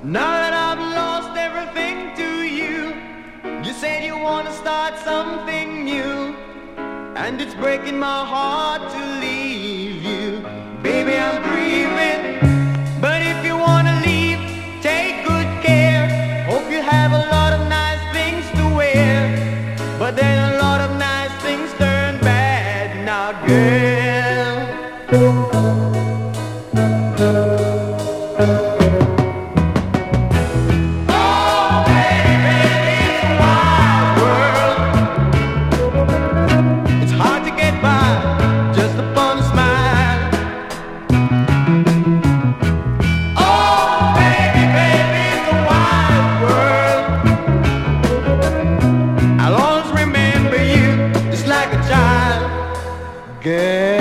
Now that I've lost everything to you, you said you want to start something new, and it's breaking my heart to leave you. Baby, I'm grieving, but if you want to leave, take good care. Hope you have a lot of nice things to wear, but then a lot of nice things turn bad now, girl. Girl.